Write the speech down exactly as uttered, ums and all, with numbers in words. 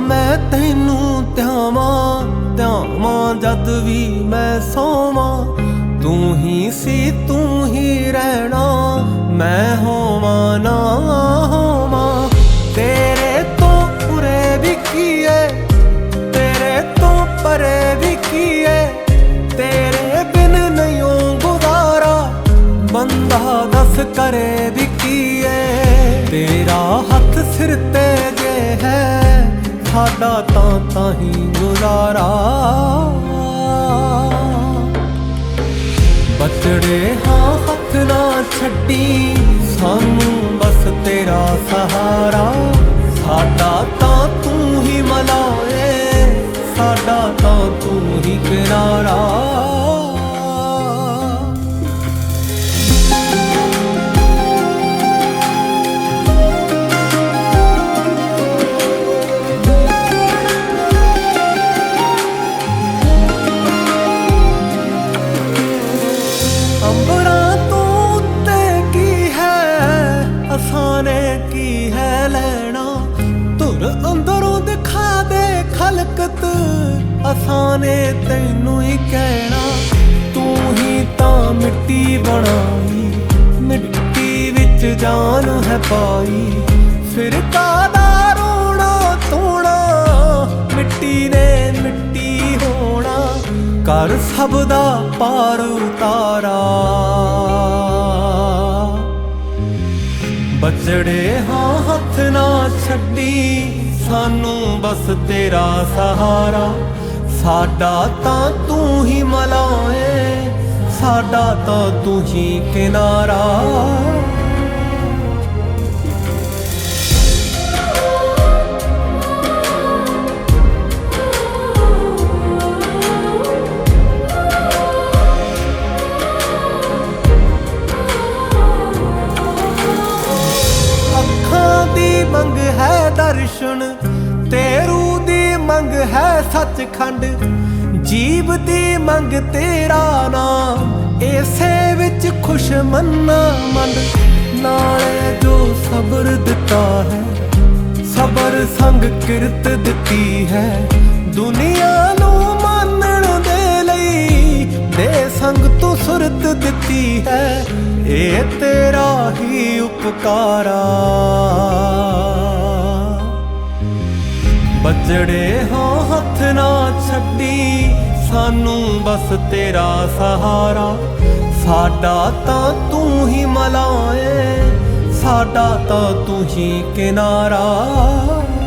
मैं तैनू ध्यावां ध्यावां जद भी मैं सोवां। तू ही सी तू ही रहना, मैं होवां ना होवां। तेरे तो उरे भी किए, तेरे तो परे भी किए, तेरे बिन नहीं गुजारा बंदा दस करे भी किए। तेरा हथ सिर ते जे है, साडा तां ताही गुजारा। बचड़े हाँ हथ ना छड्डी, सानू बस तेरा सहारा। साडा तां तू ही मलाए, साडा तां तू ही किनारा। अंबरां तो उत्ते की है, असाने की है लैना। तुर अंदरों दिखा दे खलकत, असाने तैनू ही कहना। तू ही तां मिट्टी बनाई, मिट्टी विच जान है पाई। फिर कादा रोना धोना, मिट्टी ने मिट्टी होना। कर सब दा पार उतारा। बचड़े हाँ हथ ना छड्डी, सानू बस तेरा सहारा। साडा तां तू ही मलाए, साडा तां तू ही किनारा। मंग है दर्शन, तेरू दी मंग है सचखंड। जीव दी मंग तेरा नाम, इसे विच खुश मन्ना मंड। नाले जो सबर दिता है, सबर संग किरत दिती है। दुनिया नू मानण दे लई, दे संग तू सुरत दिती है। ए तेरा ही उपकारा। बचड़े हाँ हथ ना छड्डी, सानू बस तेरा सहारा। साडा तां तू ही मलाए, साडा तां तू ही किनारा।